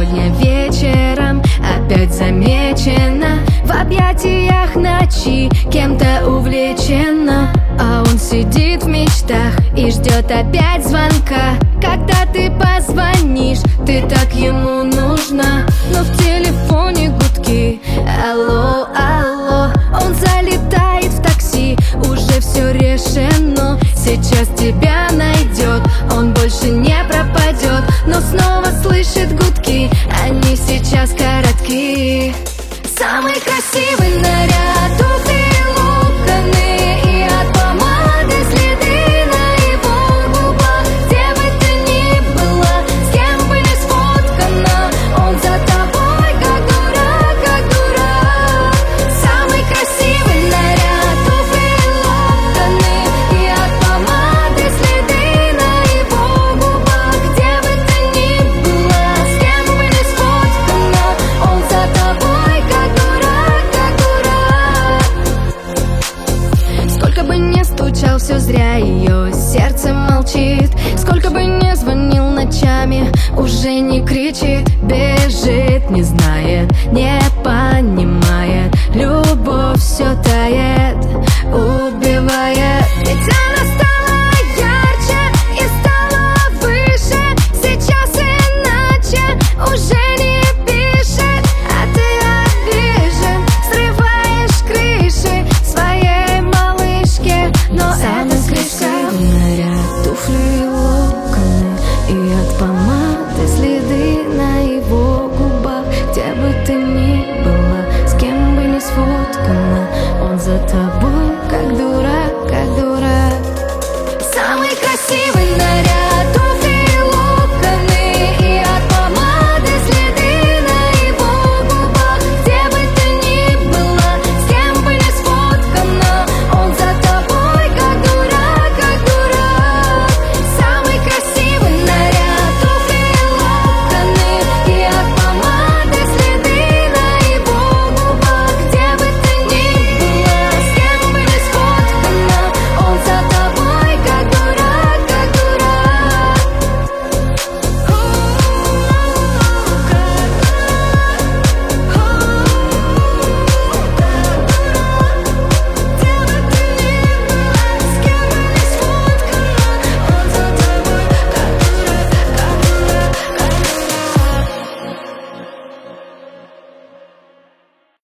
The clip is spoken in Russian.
сегодня вечером опять замечена в объятиях ночи, кем-то увлечена. А он сидит в мечтах и ждет опять звонка. Когда ты позвонишь, ты так ему нужна, но в телефоне гудки. Алло, алло, он залетает в такси, уже все решено. Сейчас тебя найдет, он больше не пропадет, но снова слышит гудки, они сейчас коротки. Самый красивый наряд, туфли и локоны, и от помады следы на его губах. Где бы ты ни была, с кем бы ни сфоткана, он за тобой как дурак, как дурак. Самый красивый наряд, туфли и локоны, и от помады следы на его губах. Где бы ты ни была, с кем бы ни сфоткана, он за тобой как дурак, как дурак. Сколько бы ни стучал, все зря, ее сердце молчит. Сколько бы ни звонил ночами, уже не кричит. Бежит, не знает, не понимает. Любовь все тает, убивает. Ведь она стала ярче и стала выше. Сейчас иначе уже не пишет, а ты обижен, срываешь крыши своей малышке. Но это красивый наряд, туфли и локоны, и от помады следы на его губах. Где бы ты ни была, с кем бы ни сфоткана, он за тобой